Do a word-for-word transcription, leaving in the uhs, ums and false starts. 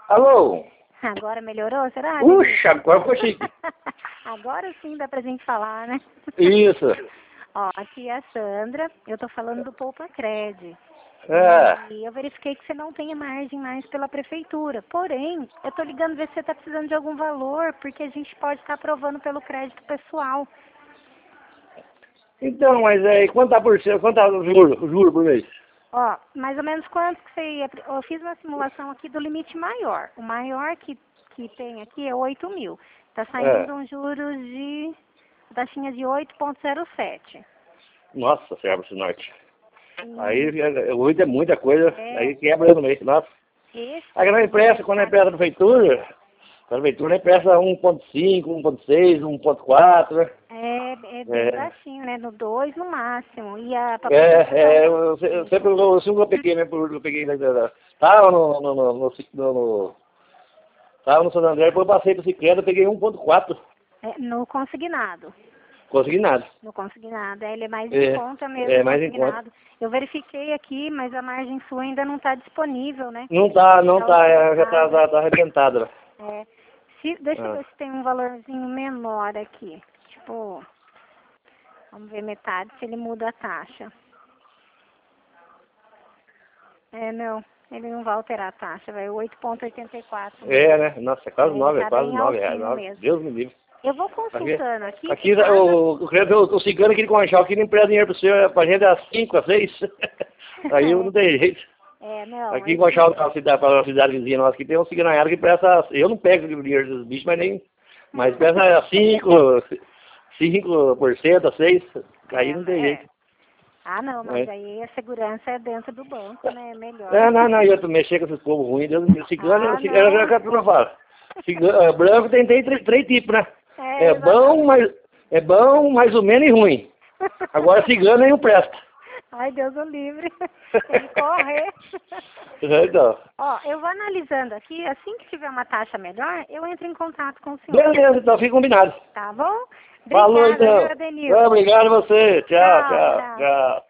Alô? Agora melhorou, será? Puxa, agora foi chique. Agora sim dá pra gente falar, né? Isso. Ó, aqui é a Sandra, eu tô falando do Poupa Cred. É. E eu verifiquei que você não tem margem mais pela prefeitura. Porém, eu tô ligando ver se você tá precisando de algum valor, porque a gente pode estar aprovando pelo crédito pessoal. Então, mas aí, quanto tá por cento? Quanto tá o juro, o juro por mês? Ó, mais ou menos quanto que você ia... Eu fiz uma simulação aqui do limite maior. O maior que, que tem aqui é oito mil. Tá É. saindo um juros de... taxinha de oito vírgula zero sete. Nossa, Senhora do Norte. E Aí, é, oito é muita coisa, é, aí quebra no mês, nossa. esse Aí não empresta, quando empresta a prefeitura, a prefeitura empresta um ponto cinco, um ponto seis, um ponto quatro, né? é, é bem É, baixinho, né? No dois no máximo. E a pra é, prefeitura tá é um eu, se- eu ponto sempre, eu sempre eu peguei, né, por- eu peguei, né, da- tava no, no, no, no, no, no- tava no Santo André, depois eu passei pro Cicreta, eu peguei um ponto quatro, cinco. É, no consignado. consegui nada. No consignado. É, ele é mais em É, conta mesmo, é mais em conta. consignado. Eu verifiquei aqui, mas a margem sua ainda não está disponível, né? Não tá, não Tá tá, é, já tá, ultrapassada. tá, tá arrebentada, né? É, se, deixa eu Ah. ver se tem um valorzinho menor aqui. Tipo, vamos ver metade, se ele muda a taxa. É, não, ele não vai alterar a taxa, vai oito vírgula oitenta e quatro É, mesmo. né? Nossa, é quase É, ele nove, é tá quase bem nove reais. altinho Nove. mesmo. Deus me livre. Eu vou Aqui, consultando aqui, se aqui cada... o, o, o, o cigano aqui de Conchal, aqui não empresta dinheiro pro senhor, pra gente é às cinco, às seis. Aí não tem jeito. É, não, Aqui em esse... Conchal, a cidade, a cidade vizinha nossa, aqui tem um ciganaiado que presta, eu não pego o dinheiro dos bichos, mas nem, mas presta cinco, cinco por cento, seis, aí É, não tem é. jeito. Ah, não, mas Mas, aí a segurança é dentro do banco, né? É melhor. é, não, não, eu mexer com esses povos ruins, Deus me livre. Cigano, Ah, cigano, não. é o que a turma fala. Cigano, é, branco tem, tem três, três tipos, né? É, É bom, exatamente. mas, é bom, mais ou menos e ruim. Agora cigano aí não presta. Ai, Deus o livre. Tem que correr. Então, Ó, eu vou analisando aqui, assim que tiver uma taxa melhor, eu entro em contato com o senhor. beleza, então fica combinado. Tá bom? Falou Obrigada, viu, então. Adenilson? Obrigado a você. Tchau, Tchau, tchau, tchau. tchau.